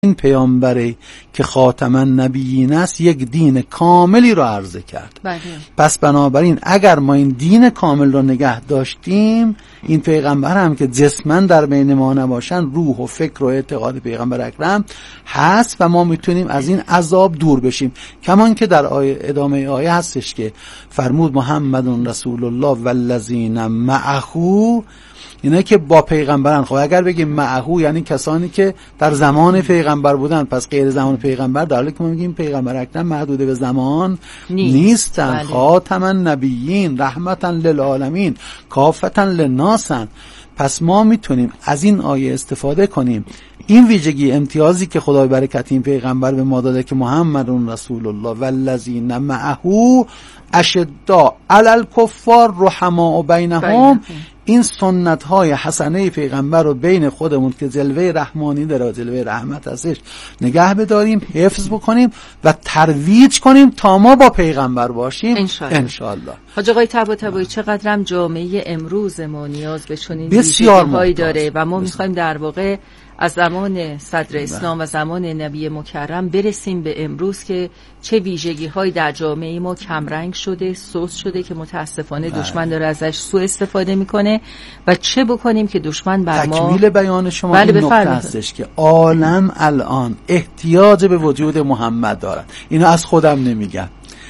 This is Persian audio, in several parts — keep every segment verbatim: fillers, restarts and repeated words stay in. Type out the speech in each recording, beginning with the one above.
این پیامبری که خاتم النبیین است یک دین کاملی رو عرضه کرد. بله. پس بنابراین اگر ما این دین کامل رو نگه داشتیم، این پیغمبر هم که جسمن در بین ما نباشن، روح و فکر و اعتقاد پیغمبر اکرم هست و ما میتونیم از این عذاب دور بشیم. کمان که در آیه ادامه آیه هستش که فرمود محمد رسول الله والذین معه، اینه که با پیغمبرن. خب اگر بگیم معه یعنی کسانی که در زمان پیغمبر بودن، پس غیر زمان پیغمبر، در حالی که ما میگیم پیغمبر اکرم محدود به زمان نیست. نیستن. بله. خاتم النبیین رحمتا للعالمین کافتا للناسن. پس ما میتونیم از این آیه استفاده کنیم. این ویژگی امتیازی که خدای برکت این پیغمبر به ما داده که محمد رسول الله والذین معه اشداء علی الکفار رحماء بینهم، این سنت های حسنه پیغمبر رو بین خودمون که جلوه رحمانی داره و جلوه رحمت ازش نگه بداریم، حفظ بکنیم و ترویج کنیم تا ما با پیغمبر باشیم انشاءالله. حاج آقای طباطبایی، چقدرم جامعه امروز ما نیاز به چنین بسیار ویژگی‌هایی داره و ما میخوایم در واقع از زمان صدر اسلام و زمان نبی مکرم برسیم به امروز که چه ویژگی هایی در جامعه ما کمرنگ شده، سوس شده که متاسفانه دشمن داره ازش سوء استفاده میکنه و چه بکنیم که دشمن بر ما. تکمیل بیان شما بله این نکته هستش که عالم الان احتیاج به وجود محمد دارد. اینو از خودم نمیگم،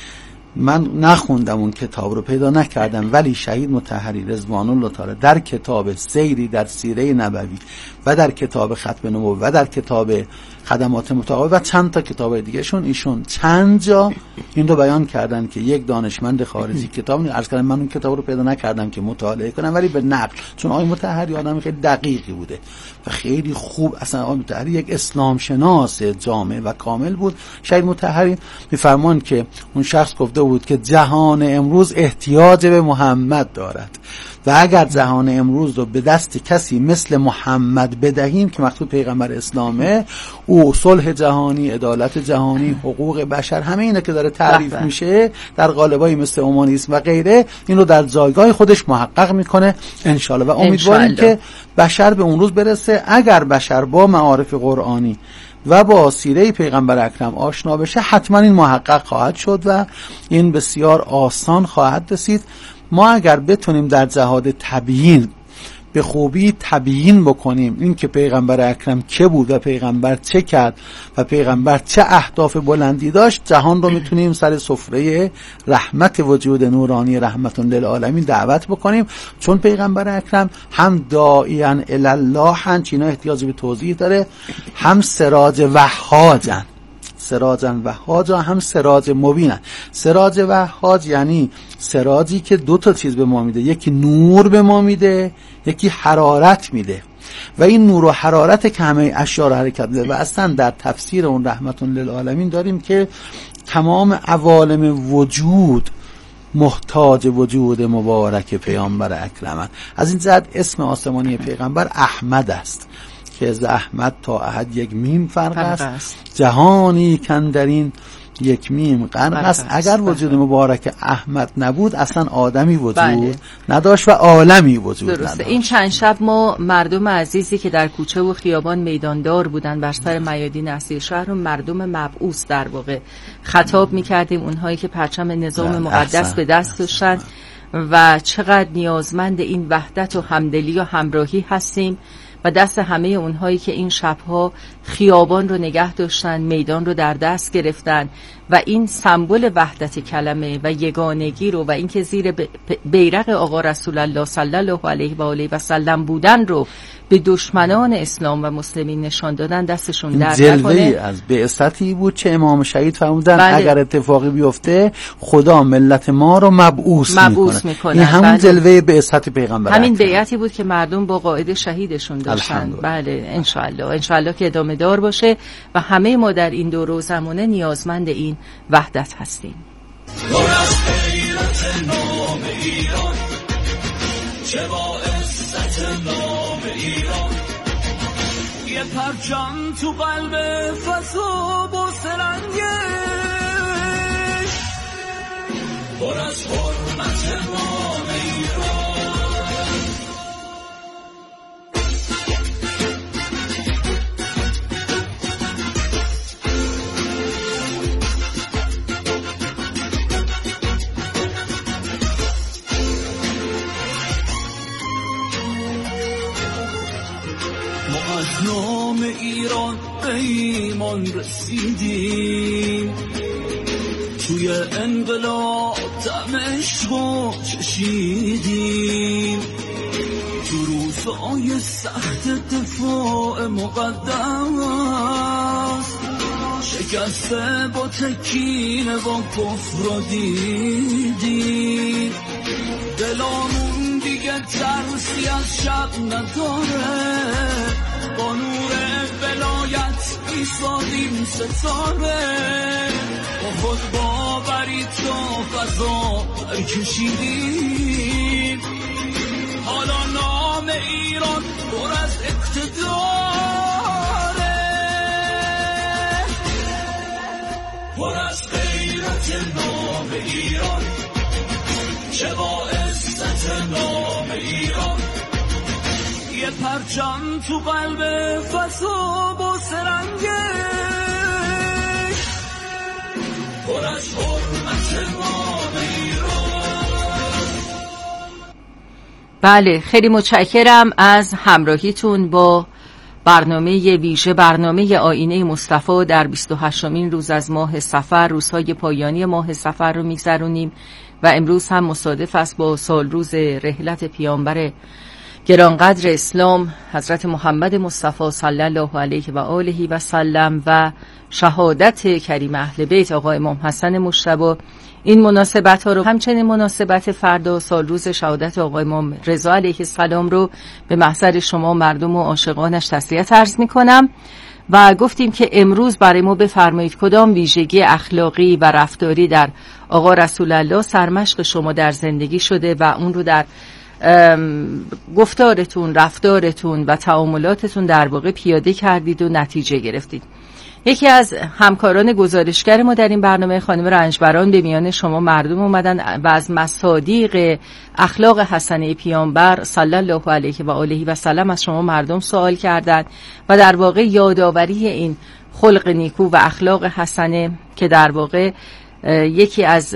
من نخوندم اون کتاب رو، پیدا نکردم، ولی شهید مطهری رضوان الله تعالی در کتاب سیری در سیره نبوی و در کتاب ختم نبوت و در کتاب خدمات متقابل و چند تا کتاب دیگه شون ایشون چند جا این رو بیان کردن که یک دانشمند خارجی کتاب عرض کردم، من اون کتاب رو پیدا نکردم که مطالعه کنم، ولی به نقل، چون آقای مطهری آدم خیلی دقیقی بوده و خیلی خوب، اصلا آقای مطهری یک اسلام شناس جامع و کامل بود. شهید مطهری میفرمان که اون شخص گفته بود که جهان امروز احتیاج به محمد دارد و اگر جهان امروز رو به دست کسی مثل محمد بدهیم که مقصود پیغمبر اسلامه، او صلح جهانی، عدالت جهانی، حقوق بشر، همه اینا که داره تعریف میشه در قالب‌های مثل اومانیسم و غیره، این رو در جایگاه خودش محقق میکنه انشالله و امیدواریم که بشر به اون روز برسه. اگر بشر با معارف قرآنی و با سیره پیغمبر اکرم آشنا بشه، حتما این محقق خواهد شد و این بسیار آسان خواهد رسید. ما اگر بتونیم در جهاد تبیین به خوبی تبیین بکنیم این که پیغمبر اکرم که بود و پیغمبر چه کرد و پیغمبر چه اهداف بلندی داشت، جهان رو میتونیم سر سفره رحمت وجود نورانی رحمتون للعالمین دعوت بکنیم، چون پیغمبر اکرم هم داعیان الی الله هن، اینا احتیاج به توضیح داره، هم سراج وهاجن، سراجن وهاجا، هم سراج مبینن. سراج وهاج یعنی سراجی که دو تا چیز به ما میده، یکی نور به ما میده، یکی حرارت میده و این نور و حرارت که همه اشیاء رو حرکت میده. و اصلا در تفسیر اون رحمتون للعالمین داریم که تمام عوالم وجود محتاج وجود مبارک پیامبر اکرم. از این جهت اسم آسمانی پیغمبر احمد است که از احمد تا احد یک میم فرق است. است جهانی کندرین یک میم غرق است. اگر وجود مبارک احمد نبود اصلا آدمی وجود بله. نداشت و عالمی وجود درسته. نداشت. این چند شب ما مردم عزیزی که در کوچه و خیابان میداندار بودن بر سر میادین اصیل شهر رو مردم مبعوث در واقع خطاب میکردیم، اونهایی که پرچم نظام مقدس احسن. به دست داشتن و چقدر نیازمند این وحدت و همدلی و همراهی هستیم و دست همه اونهایی که این شبها خیابان رو نگه داشتن، میدان رو در دست گرفتن و این سمبل وحدت کلمه و یگانگی رو و اینکه زیر بیرق آقا رسول الله صلی الله علیه و آله و سلم بودن رو به دشمنان اسلام و مسلمین نشان دادن، دستشون درد نکنه. جلوه از بعثتی بود چه امام شهید فرمودن بله. اگر اتفاقی بیفته خدا ملت ما رو مبعوث میکنه. میکنه این همون بله. جلوه بعثت پیغمبر همین بیعتی بود که مردم با قائد شهیدشون داشتن. بله انشاءالله انشاءالله که ادامه دار باشه و همه ما در این دور و زمانه نیازمند این وحدت هستیم. یه پرچم تو قلب فساد و سرنگش پر از حرمت نام ایران. به ایمان رسیدیم، توی انقلاب طعم عشقو چشیدیم، تو روزای سخت دفاع مقدس شکسته با تکینه با کفر رو دیدیم، دلامون دیگه ترسی از شب نداره، با نور ولایت ایستادیم ستاره، با خود باوری تو فضا برکشیدیم، حالا نام ایران پر از اقتداره، پر از غیرت نام ایران، چه با عزت نام ایران، یه پرچم تو قلب فضا با سرنگش، پر از حرمت نام ایران. بله، خیلی متشکرم از همراهیتون با برنامه ویژه، برنامه آینه مصطفی در بیست و هشتمین روز از ماه صفر، روزهای پایانی ماه صفر رو میگذرونیم و امروز هم مصادف است با سال روز رحلت پیامبر گرانقدر اسلام حضرت محمد مصطفی صلی الله علیه و آله و سلم و شهادت کریم اهل بیت آقا امام حسن مجتبی. این مناسبت ها رو، همچنین مناسبت فردا سال روز شهادت آقا امام رضا علیه السلام رو به محضر شما مردم و عاشقانش تسلیت عرض می کنم و گفتیم که امروز برای ما بفرمایید کدام ویژگی اخلاقی و رفتاری در آقا رسول الله سرمشق شما در زندگی شده و اون رو در گفتارتون، رفتارتون و تعاملاتتون در واقع پیاده کردید و نتیجه گرفتید. یکی از همکاران گزارشگر ما در این برنامه خانم رنجبران به میان شما مردم اومدن و از مصادیق اخلاق حسنه پیامبر صلی الله علیه و آله و سلم از شما مردم سوال کردند و در واقع یادآوری این خلق نیکو و اخلاق حسنه که در واقع یکی از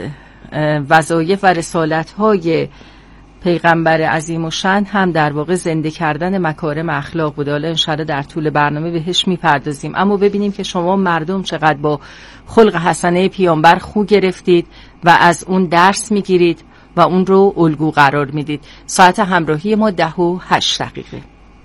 وظایف و رسالت‌های پیغمبر عظیم و شأن هم در واقع زنده کردن مکارم اخلاق بوده. حالا انشاءالله در طول برنامه بهش میپردازیم، اما ببینیم که شما مردم چقدر با خلق حسنه پیامبر خو گرفتید و از اون درس میگیرید و اون رو الگو قرار میدید. ساعت همراهی ما ده و هشت دقیقه.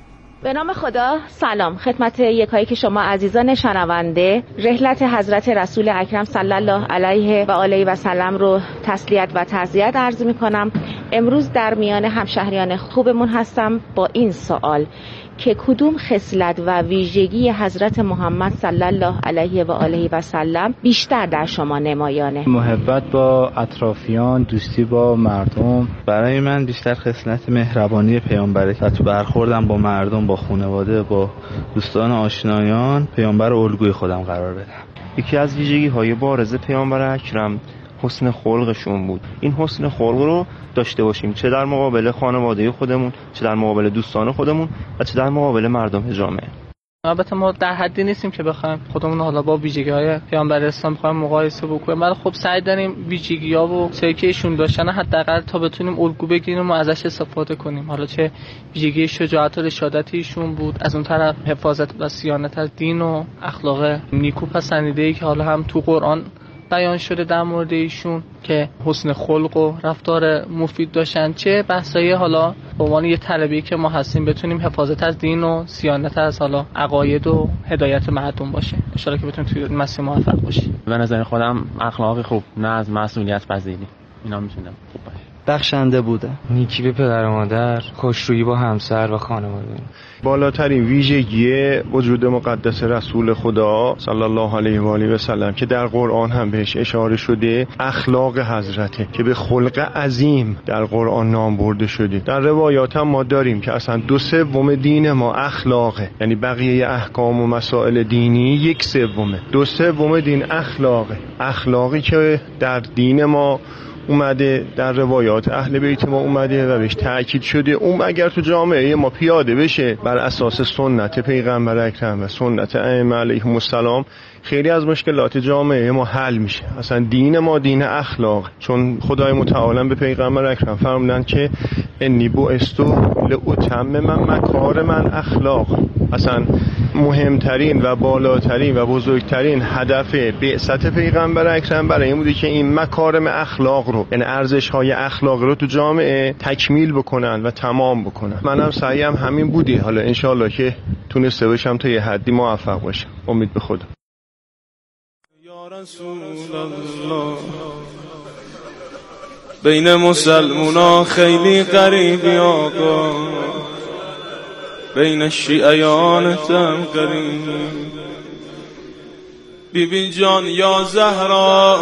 به نام خدا، سلام خدمت یکایی که شما عزیزان شنونده. رحلت حضرت رسول اکرم صلی الله علیه و آله و سلم رو تسلیت و تعزیت عرض می کنم. امروز در میان همشهریان خوبمون هستم با این سوال که کدوم خصلت و ویژگی حضرت محمد صلی الله علیه و آله و سلم بیشتر در شما نمایانه؟ محبت با اطرافیان، دوستی با مردم. برای من بیشتر خصلت مهربانی پیامبره و تو برخوردم با مردم، با خانواده، با دوستان، آشنایان پیامبر الگوی خودم قرار بدم. یکی از ویژگی های بارز پیامبر اکرم حسن خلقشون بود. این حسن خلق رو داشته باشیم، چه در مقابل خانواده خودمون، چه در مقابل دوستان خودمون و چه در مقابل مردم جامعه. البته ما در حدی نیستیم که بخوایم خودمون حالا با ویژگی‌های پیامبر اسلام بخوایم مقایسه بکنیم، ولی خب سعی داریم ویژگی‌ها و چیزی که ایشون داشتن حداقل تا بتونیم الگو بگیریم و ازش استفاده کنیم. حالا چه ویژگی شجاعت و رشادت ایشون بود، از اون طرف حفاظت و صیانت از دین و اخلاق نیکو پسندیده‌ای که حالا هم تو قرآن بیان شده در مورد ایشون که حسن خلق و رفتار مفید داشتن، چه بحثای حالا به عنوان یه طلبی که ما هستیم بتونیم حفاظت از دین و صیانت از حالا عقاید و هدایت مردم باشه. ان شاءالله که بتونیم توی مسیر موفق باشیم. به نظر خودم اخلاق خوب، نه از مسئولیت پذیری، اینا میتونم خوب باشه. بخشنده بوده، نیکی به پدر و مادر، خوشرویی با همسر و خانواده. بالاترین ویژگی وجود مقدس رسول خدا صلی الله علیه و آله و سلم که در قرآن هم بهش اشاره شده، اخلاق حضرته که به خلق عظیم در قرآن نام برده شده. در روایات هم ما داریم که اصلا دو سوم دین ما اخلاقه، یعنی بقیه احکام و مسائل دینی یک سومه، دو سوم دین اخلاقه. اخلاقی که در دین ما اومده، در روایات اهل بیت ما اومده و بهش تأکید شده، اون اگر تو جامعه ما پیاده بشه بر اساس سنت پیغمبر اکرم و سنت ائمه علیهم السلام، خیلی از مشکلات جامعه ما حل میشه. اصلا دین ما دین اخلاق، چون خدای متعال به پیغمبر اکرم فرمودن که انی بعثت لاتمم مکارم اخلاق. اصلا مهمترین و بالاترین و بزرگترین هدف بعثت پیغمبر اکرم برای این بوده که این مکارم اخلاق رو، یعنی ارزش‌های اخلاق رو تو جامعه تکمیل بکنن و تمام بکنن. منم سعیم همین بودی. حالا انشالله که تونسته باشم تا یه حدی موفق باشم. امید به خدا. یا رسول الله بین مسلمونا خیلی قریبی آقا، بین شیعیانتم قریب. بی بی جان یا زهرا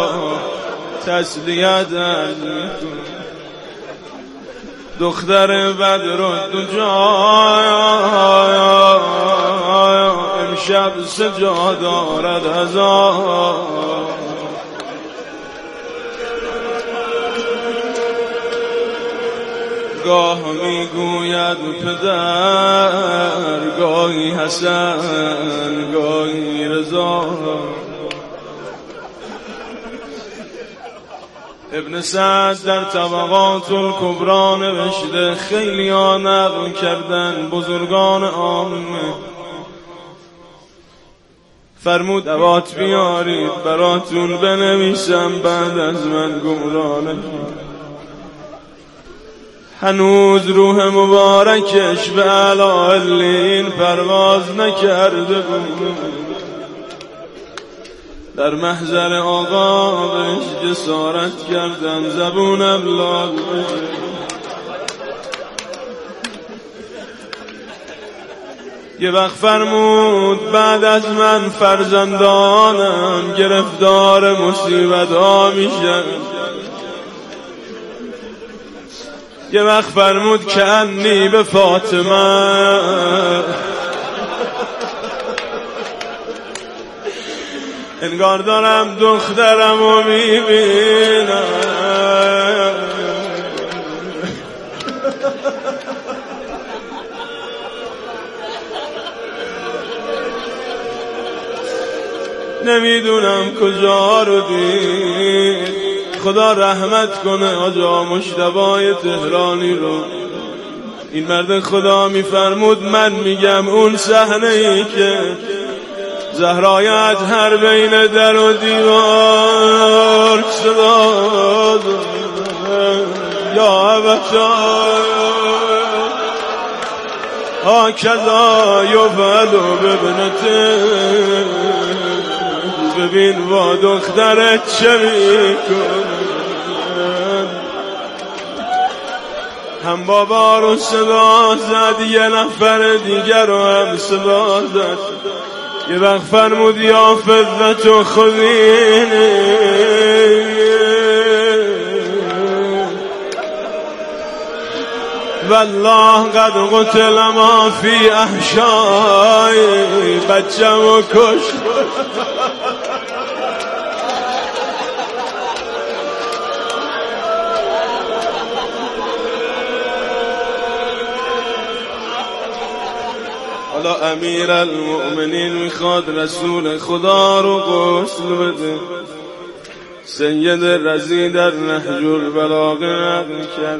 تسلیت میکن، دختر بدر و دو جا امشب سجا دارد هزار. گاه میگوید پدر، گاهی حسن، گاهی رضا. ابن سعد در طبقات الکبری نوشته خیلی ها نقل کردن بزرگان عامه، فرمود دوات بیارید براتون بنویسم بعد از من گمراه نشید. هنوز روح مبارکش به اعلی پرواز نکرده بود، در محضر آقا بهش جسارت کردم زبونم لال. یه وقت فرمود بعد از من فرزندانم گرفتار مصیبت ها میشن. یه وقت فرمود که انی به فاطمه، انگار دارم دخترم رو میبینم. نمیدونم کجا رو دید، خدا رحمت کنه آجا مجتبی تهرانی رو. این مرد خدا میفرمود من میگم اون صحنه ای که زهرای اطهر بین در و دیوار صدا یا ابتا هاکذا یفعل بابنته، ببین با دخترت چه میکنه. هم بابا رو صدا زد، یه نفر دیگر رو هم صدا زد. یه وقت فرمود یا فضلت و خذینی، والله قد قتل ما فی احشای، بچه و کش. حالا امیر المؤمنین میخواد رسول خدا رو غسل بده. سید رضی در نهج البلاغه نقل کرد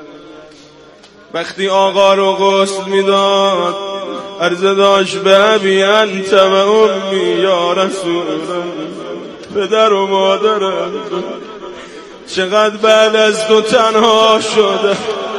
وقتی آقا رو غسل میداد عرضه داشت به ابی انت و امی یا رسول الله، پدر و مادرم چقدر بعد از تو تنها شده.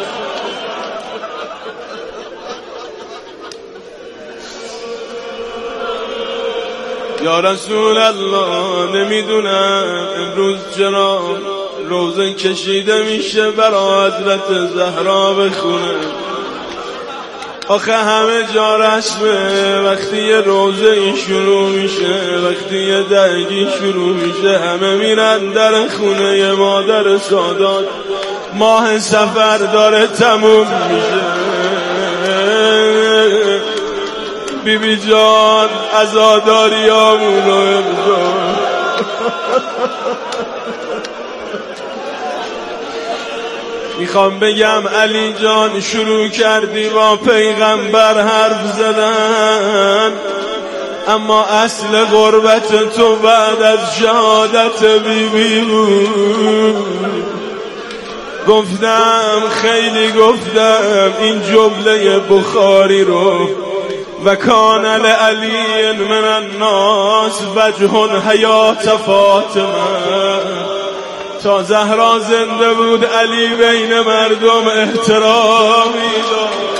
یا رسول الله نمیدونم امروز چرا روزه کشیده میشه برای حضرت زهرا بخونه. آخه همه جا رسمه، وقتی یه روزه شروع میشه، وقتی یه درگی شروع میشه همه میرن در خونه ی مادر سادات. ماه سفر داره تموم میشه. بی بی جان عزاداری آمونو امزان. میخوام بگم علی جان شروع کردی با پیغمبر حرف زدن، اما اصل غربت تو بعد از شهادت بی بی بود. گفتم خیلی گفتم این جمله بخاری رو و کان لعلی من الناس وجه حیات فاطمه. تا زهرا زنده بود علی بین مردم احترامی داشت.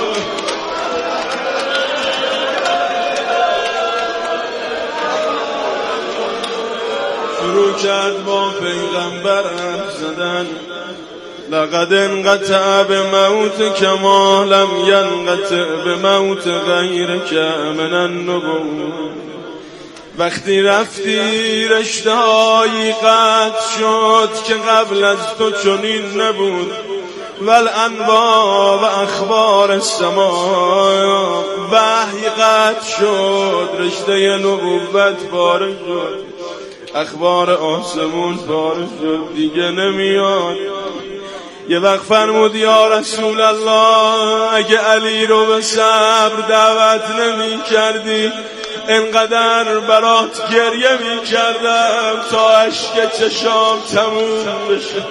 شروع کرد با پیغمبر حرف زدن. لقد انقطع به موت کما لم ینقطع به موت غیرک من النبوة. وقتی رفتی رشته هایی قطع شد که قبل از تو چنین نبود. والانواع و اخبار السماء، وحی قطع شد، رشته نبوت پاره شد، اخبار آسمون پاره شد، دیگه نمیاد. یه وقت فرمود یا رسول الله اگه علی رو به صبر دعوت نمی کردی انقدر برات گریه می کردم تا اشک چشام تموم بشه.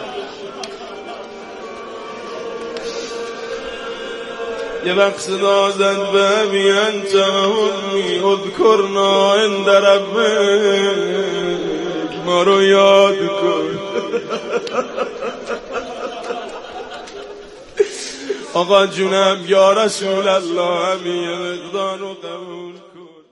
یه وقت صدا زد ببی انت امی اذکرنا عند ربک، ما رو یاد کن. آقا جونم یا رسول الله همین مقدار رو قبول کن.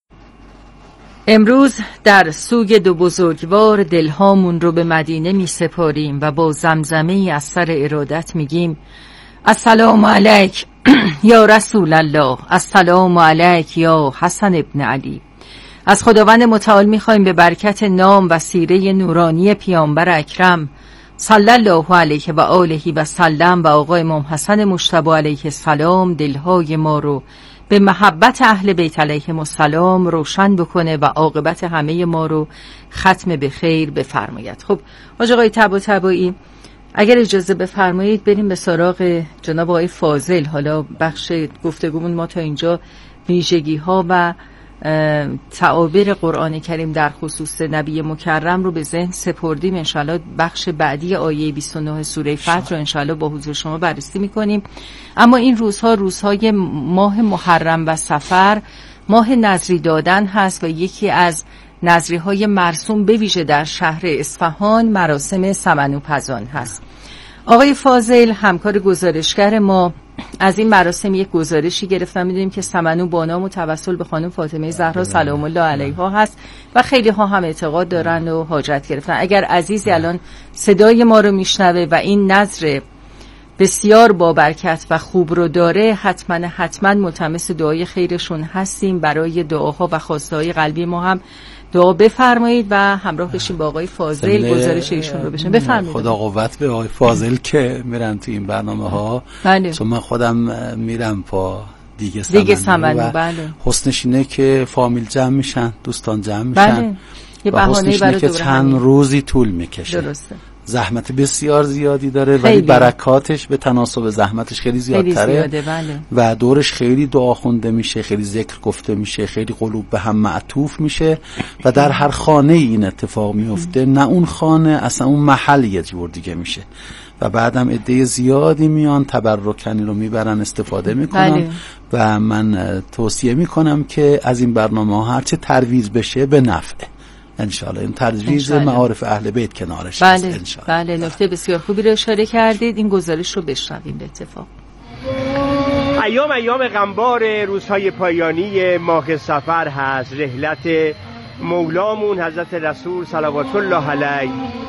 امروز در سوگ دو بزرگوار دلهامون رو به مدینه می سپاریم و با زمزمه از سر ارادت میگیم السلام علیک یا رسول الله، السلام علیک یا حسن ابن علی. از خداوند متعال میخوایم به برکت نام و سیره نورانی پیامبر اکرم صلی الله علیه و آله و سلم و آقای امام حسن مجتبی علیه السلام دلهای ما رو به محبت اهل بیت علیهم السلام روشن بکنه و عاقبت همه ما رو ختم به خیر بفرماید. خب حاج آقای طباطبایی اگر اجازه بفرمایید بریم به سراغ جناب آقای فاضل. حالا بخش گفتگومون ما تا اینجا ویژگی ها و تعابیر قرآن کریم در خصوص نبی مکرم رو به ذهن سپردیم. انشالله بخش بعدی آیه بیست و نه سوره فتح رو انشالله با حضور شما بررسی میکنیم. اما این روزها روزهای ماه محرم و صفر ماه نذری دادن هست و یکی از نذری های مرسوم به ویژه در شهر اصفهان مراسم سمنوپزان هست. آقای فاضل همکار گزارشگر ما از این مراسم یک گزارشی گرفتم. میدونیم که سمنو با نام و توسل به خانم فاطمه زهرا سلام الله علیها هست و خیلی ها هم اعتقاد دارن و حاجت گرفتن. اگر عزیزی الان صدای ما رو میشنوه و این نذر بسیار با برکت و خوب رو داره حتما حتما ملتمس دعای خیرشون هستیم. برای دعاها و خواستهای قلبی ما هم دعا بفرمایید و همراه بشیم با آقای فاضل گزارش ایشون رو بشیم. بفرمایید. خدا قوت به آقای فاضل که میرن تو این برنامه ها. بله. چون من خودم میرم پا دیگه سمنو, دیگه سمنو و بله. حسنش اینه که فامیل جمع میشن، دوستان جمع میشن. بله. یه بهانه‌ای برای که چند روزی طول میکشه. درسته. زحمت بسیار زیادی داره ولی برکاتش به تناسب زحمتش خیلی زیادتره. بله. و دورش خیلی دعا خونده میشه، خیلی ذکر گفته میشه، خیلی قلوب به هم معطوف میشه و در هر خانه این اتفاق میفته. نه اون خانه اصلا اون محل یه جور دیگه میشه و بعدم عده زیادی میان تبرکنی رو میبرن استفاده میکنن. بله. و من توصیه میکنم که از این برنامه ها هرچه ترویج بشه به نفعه انشالله. این ترویج معارف اهل بیت کنارش بله. انشالله. بله نکته بسیار خوبی رو اشاره کردید. این گزارش رو بشنویم به اتفاق. ایام ایام غمبار روزهای پایانی ماه صفر هست. رحلت مولامون حضرت رسول صلوات الله علیه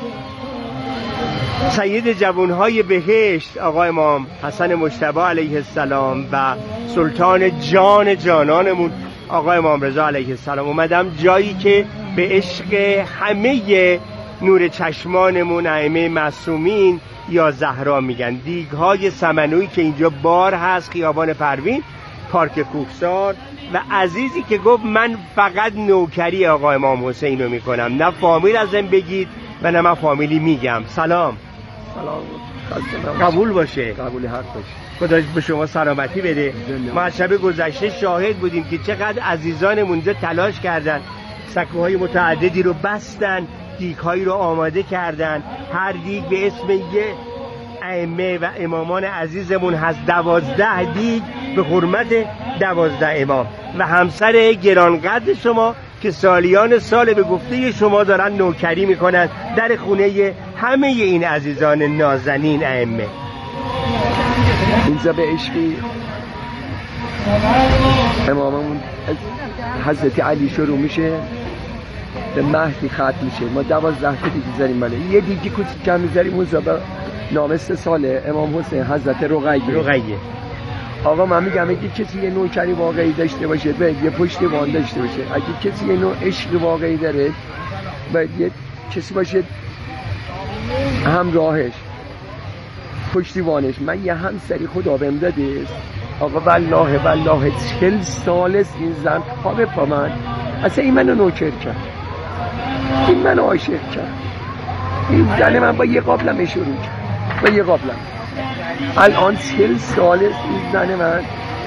سید جوانهای بهشت آقای امام حسن مجتبی علیه السلام و سلطان جان جانانمون آقای امام رضا علیه السلام اومدم جایی که به عشق همه نور چشمانمون ائمه معصومین یا زهرا میگن. دیگهای سمنویی که اینجا بار هست، خیابان پروین، پارک کوهسار و عزیزی که گفت من فقط نوکری آقای امام حسین رو میکنم، نه فامیل ازم بگید و نه من فامیلی میگم. سلام. سلام. قبول باشه. قبول حق باشه. خدا به شما سلامتی بده. ما از شب گذشته شاهد بودیم که چقدر عزیزانمون اونجا تلاش کردن، سکوهای متعددی رو بستن، دیگ‌هایی رو آماده کردن. هر دیگ به اسم یه ائمه و امامان عزیزمون هست. دوازده دیگ به حرمت دوازده امام و همسر گرانقدر شما که سالیان سال به گفته شما دارن نوکری میکنن در خونه همه این عزیزان نازنین ائمه. اینجا به عشقی اماممون حضرت علی شروع میشه به مهدی ختم میشه. ما دوازده تا دیگه میذاریم، بالا یه دیگه کوچیک میذاریم اونجا به نام سه ساله امام حسین حضرت رقیه. رقیه آقا من میگم اگه کسی یه نوکری واقعی داشته باشه باید یه پشتیبان داشته باشه. اگه کسی یه نوع عشق واقعی داره باید یه کسی باشه همراهش، پشتیبانش. من یه همسری خدا بهم داده است آقا، والله والله چهل سال است این زن پا به پا من اصلا این منو نوکر کرد، این منو عاشق کرد. این زن من با یه قابلم شروع کرد، با یه قابلم. الان چهل سال است این زن من.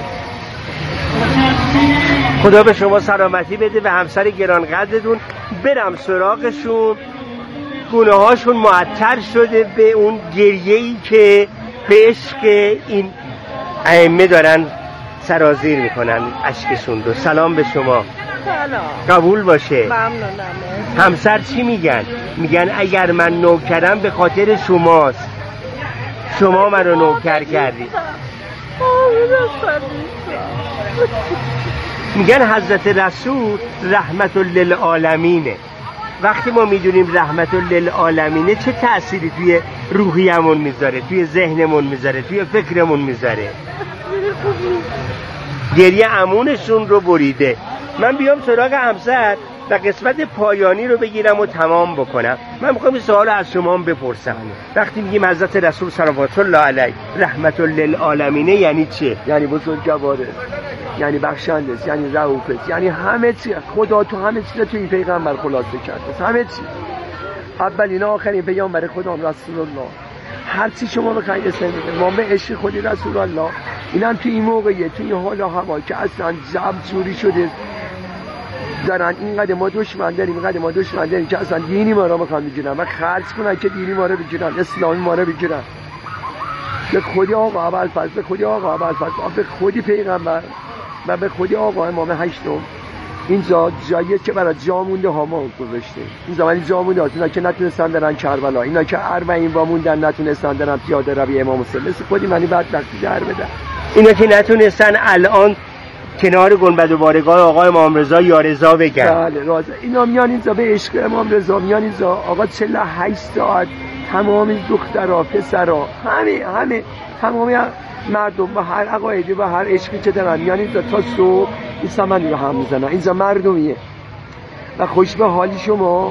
خدا به شما سلامتی بده و همسر گرانقدرتون. برم سراغشون. گونه هاشون معطر شده به اون گریه‌ای که به عشق این ائمه دارن سرازیر میکنن اشکشون رو. سلام به شما. سلام. قبول باشه. ممنونم. همسر چی میگن؟ میگن اگر من نوکرم به خاطر شماست، شما من رو نوکر کردید. میگن حضرت رسول رحمت للعالمینه. وقتی ما میدونیم رحمت للعالمینه چه تأثیری توی روحیمون میذاره، توی ذهنمون میذاره، توی فکرمون میذاره. گریه عمونشون رو بریده. من بیام سراغ همسر و قسمت پایانی رو بگیرم و تمام بکنم. من میخوام این سوال از شما هم بپرسم. وقتی میگیم حضرت رسول صلوات الله علیه رحمت للعالمینه یعنی چه؟ یعنی بزرگواره، یعنی بخشنده است، یعنی رؤوف است، یعنی همه چی. خدا تو همه چیز تو این پیغمبر خلاصه کرده، همه چی. اولین آخرین پیامبر خدا رسول الله. هر چی شما بخواید اسم بده ما به عشق خودی رسول الله. اینم تو این موقعیه، تو این حال و هوا که اصلا جمع جوری شده دارن اینقدر ما دشمن داریم، اینقدر ما دشمن داریم که اصلا دینی ما رو میخوان بگیرن و خرج کنن که دینی ما رو بگیرن، اسلامی ما رو بگیرن. به خودی آقا ابوالفضل، به خودی آقا ابوالفضل، به خودی پیغمبر و به خودی آقا امام هشتم. اینجا جاییه که برای جا مونده ها ما گذاشته. این زمانی جا مونده ها، اینا که نتونستن برن کربلا، اینا که اربعین با موندن نتونستن برن پیاده روی امام حسین، مثل خودی منی بدبختی در بدن. اینا که نتونستن الان کنار گنبد و بارگاه آقا امام رضا یا رضا بگن. بله رضا. اینا میان اینجا به عشق امام رضا، میان اینجا آقا چهل و هشت ساعت تمام دخترها پسرها همه همه تمامی مردم و هر عقایدی و هر عشقی که دارن میان اینجا تا صبح این سمنی رو هم میزنن. اینجا مردمیه و خوش به حالی شما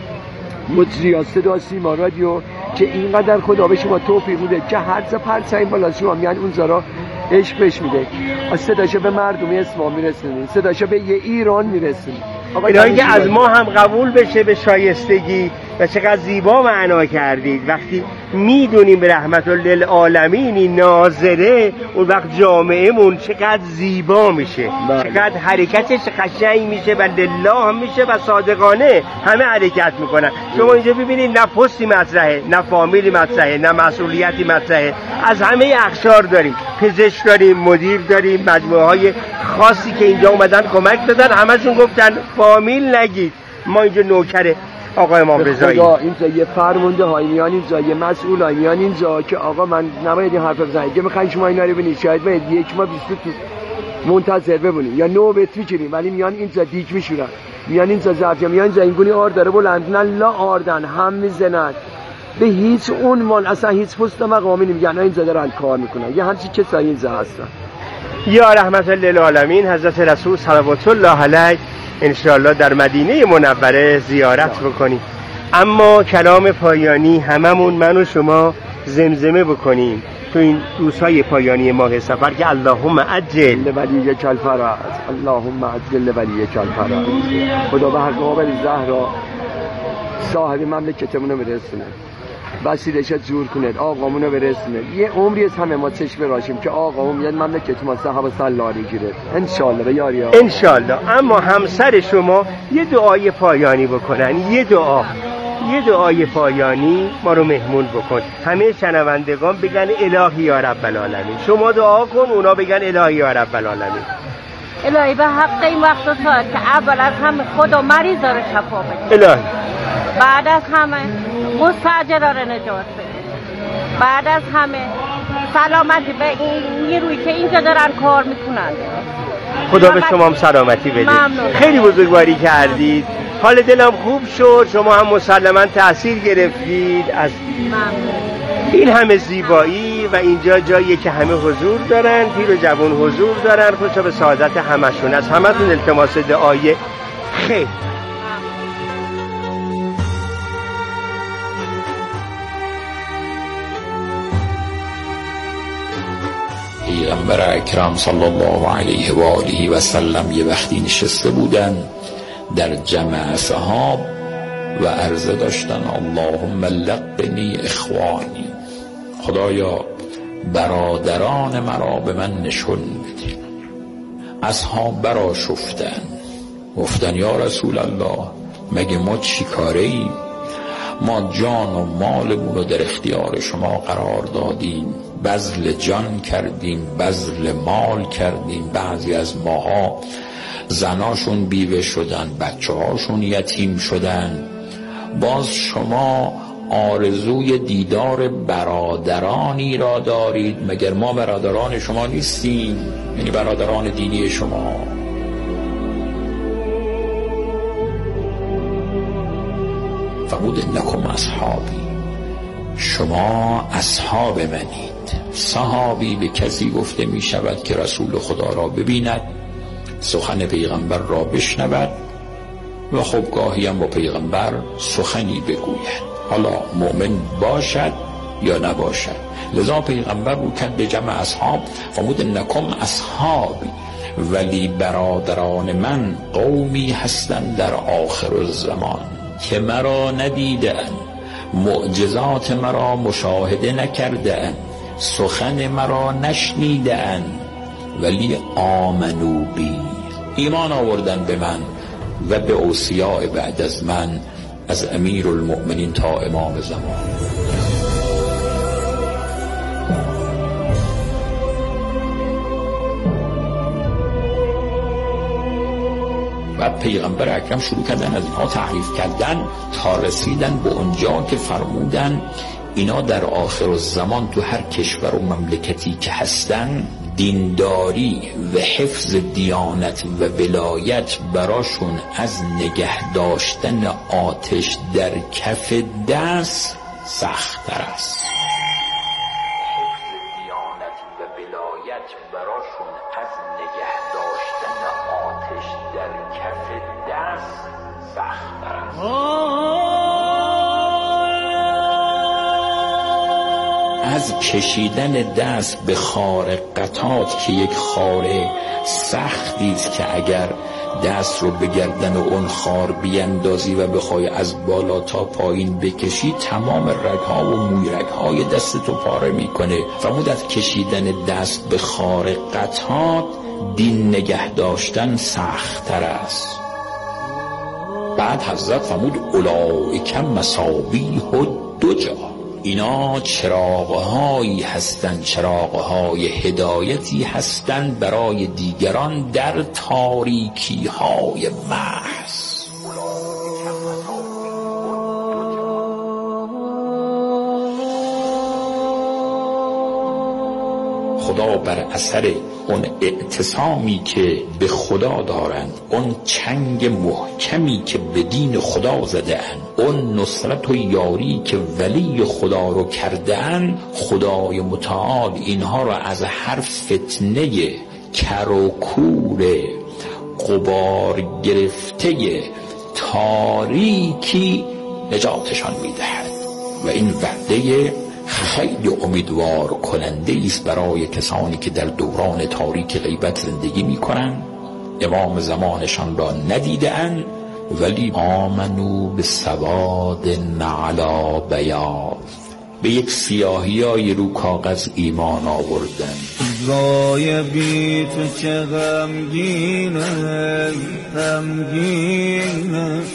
مجری صدا سیما رادیو که اینقدر خدا به شما توفیق میده که هر جا پرچم بالا شما میان اونجا را عشق بهش میده. صداشو به مردمی اسلام میرسونید، صداشو به یه ایران میرسونید. الهی که از ما هم قبول بشه به شایستگی و چقدر زیبا معنا کردید. وقتی میدونیم به رحمت للعالمینی ناظره، اون وقت جامعهمون چقدر زیبا میشه، بله. چقدر حرکتش قشنگ میشه و لله میشه و صادقانه همه حرکت میکنن. شما اینجا ببینید نه پستی مطرحه، نه فامیلی مطرحه، نه مسئولیتی مطرحه. از همه اقشار داریم، پزشک داریم، مدیر داریم، مجموعه های خاصی که اینجا اومدن کمک دادن. همشون گفتن فامیل نگید، ما اینجا نوکره آقا امام رضایی. اینجا یه فرمانده های میان اینجا، یه مسئول های میان اینجا که آقا من نباید این حرف بزنم، اگه میخواین شما اینا رو ببینید شاید باید یک ماه بیست تو منتظر بمونیم یا نوبت میگیریم، ولی میان اینجا دیگ میشورن، میان اینجا زفیا، میان اینجا اینگونی آر داره بلندن لا آردن هم میزنن به هیچ عنوان، اصلا هیچ پست مقامی نمیگن اینجا دارن کار میکنن. یه همچین کسایی اینجا هستن. یا رحمت للعالمین حضرت رسول صلوات الله علیه انشاءالله در مدینه منوره زیارت بکنیم. اما کلام پایانی هممون من و شما زمزمه بکنیم تو این روزهای پایانی ماه سفر که اللهم عجل ولیک الفرج، اللهم عجل ولیک الفرج. خدا به حق آبل زهرا صاحب مملکتمون رو برسونه، وسیله‌اش جور کنه، آقامون رو برسونه. یه عمری از همه ما چشم راشیم که آقامون میاد مملکت ما صاحب سلاری گیره ان شاء الله. به یاریا ان شاء الله. اما همسر شما یه دعای پایانی بکنن، یه دعا یه دعای پایانی ما رو مهمون بکن. همه شنوندگان بگن الهی یا رب العالمین. شما دعا کن، اونا بگن الهی یا رب العالمین. الهی به حق این وقت و ساعت که اول از همه خدا مریض داره شفا بده، الهی بعد از همه مستاجرها رو نجات بده، بعد از همه سلامتی به این نیرویی که اینجا دارن کار میکنن. خدا به شما هم سلامتی بده. ممنون. خیلی بزرگواری کردید، حال دلم خوب شد. شما هم مسلماً تأثیر گرفتید از این همه زیبایی و اینجا جاییه که همه حضور دارن، پیر و جوان حضور دارن. خدا به سعادت همشون. از همتون التماس دعای خیر. پیغمبر اکرم صلی الله علیه و آله و سلم یه وقتی نشسته بودن در جمع اصحاب و عرضه داشتن اللهم لقنی اخوانی، خدایا برادران مرا به من نشون بده. اصحاب برا شفتن گفتن یا رسول الله مگه ما چی کاره ایم؟ ما جان و مالمون رو در اختیار شما قرار دادیم، بذل جان کردیم، بذل مال کردیم، بعضی از ماها زناشون بیوه شدن، بچه هاشون یتیم شدن، باز شما آرزوی دیدار برادرانی را دارید، مگر ما برادران شما نیستیم؟ یعنی برادران دینی شما. فرمود انکم اصحابی، شما اصحاب منید. صحابی به کسی گفته می شود که رسول خدا را ببیند، سخن پیغمبر را بشنود و خب گاهی هم با پیغمبر سخنی بگوید، حالا مؤمن باشد یا نباشد. لذا پیغمبر رو کرد به جمع اصحاب، فرمود انکم اصحابی، ولی برادران من قومی هستند در آخر الزمان که مرا ندیدند، معجزات مرا مشاهده نکردند، سخن مرا نشنیدند، ولی آمنو بی، ایمان آوردن به من و به اوصیاء بعد از من، از امیر المؤمنین تا امام زمان. و پیغمبر اکرم شروع کردن از اینها تحریف کردن تا رسیدن به اونجا که فرمودن اینا در آخر الزمان تو هر کشور و مملکتی که هستن، دینداری و حفظ دیانت و ولایت براشون از نگه داشتن آتش در کف دست سخت‌تر است. حفظ دیانت و ولایت براشون از نگه داشتن آتش در کف دست سخت‌تر است. از کشیدن دست به خارقطات که یک خاره سختی است که اگر دست رو به گردن اون خار بیندازی و بخوای از بالا تا پایین بکشی، تمام رگها و موی رگهای دست تو پاره میکنه. فرمود از کشیدن دست به خارقطات دین نگه داشتن سخت‌تر است. بعد حضرت فرمود اولئک مصابیح الدجی، اینا چراغ‌هایی هستند، چراغ‌های هدایتی هستند برای دیگران در تاریکی‌های محض. خدا بر اثر اون اعتصامی که به خدا دارند، اون چنگ محکمی که به دین خدا زده‌اند، اون نصرت و یاری که ولی خدا رو کرده‌اند، خدای متعال اینها رو از هر فتنه کر و کور غبار گرفته تاریکی نجاتشان میدهد و این وعده خیلی امیدوار کننده است برای کسانی که در دوران تاریک غیبت زندگی می کنند، امام زمانشان را ندیدند ولی آمنو به سواد علی بیاض، به یک سیاهی رو کاغذ ایمان آوردن. رای بی تو چه غمگینه غمگینه